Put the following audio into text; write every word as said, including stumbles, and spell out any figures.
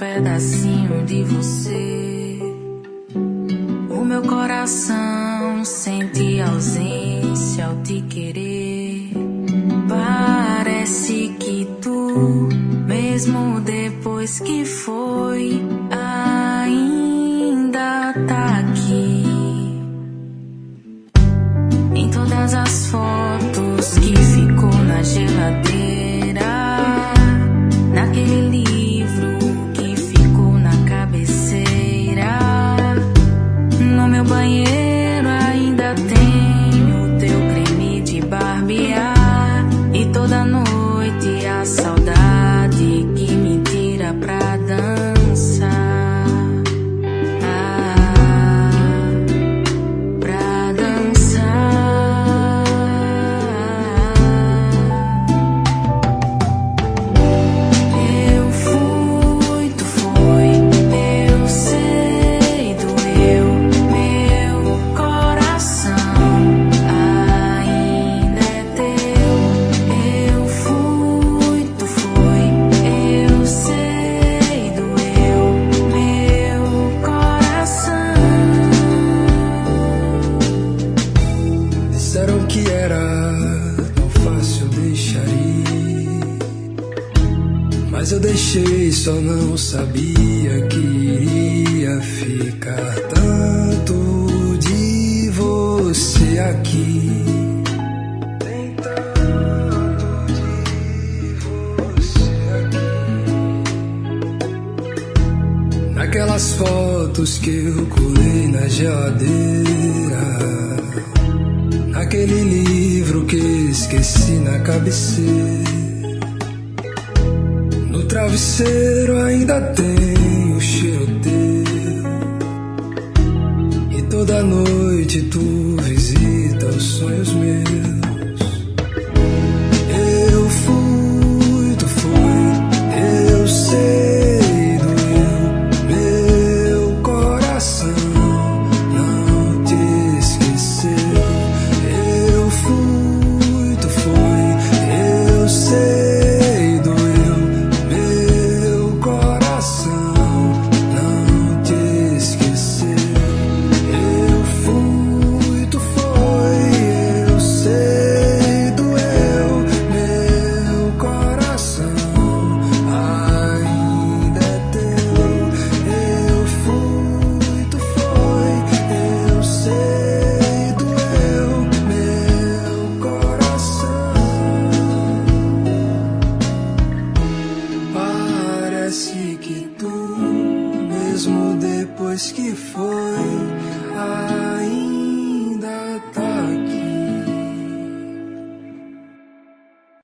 pedacinho de você. O meu coração sente ausência ao te querer. Parece que tu, mesmo depois que foi, ainda tá aqui. Em todas as fotos que ficou na geladeira, naquele livro que ficou na cabeceira, no meu banheiro ainda tenho teu creme de barbear. E toda noite a saudade que me tira pra dançar, ah, pra dançar. Eu fui, tu foi, eu sei, doeu, meu coração ainda é teu. Eu fui, tu foi, eu sei, doeu, meu coração. Disseram que era tão fácil deixar ir, mas eu deixei, só não sabia que iria ficar tanto de você aqui. Tem tanto de você aqui. Naquelas fotos que eu colei na geladeira, naquele livro que esqueci na cabeceira, no travesseiro ainda tem o cheiro teu. E toda noite tu visita os sonhos meus. Eu fui, tu foi, eu sei, doeu, meu coração não te esqueceu. Eu fui, tu foi, eu sei, doeu, meu coração não te esqueceu. Eu fui, tu foi, eu sei, doeu, meu coração ainda é teu. Eu fui, tu foi, eu sei, doeu, meu coração. Parece que tu, mesmo depois que foi,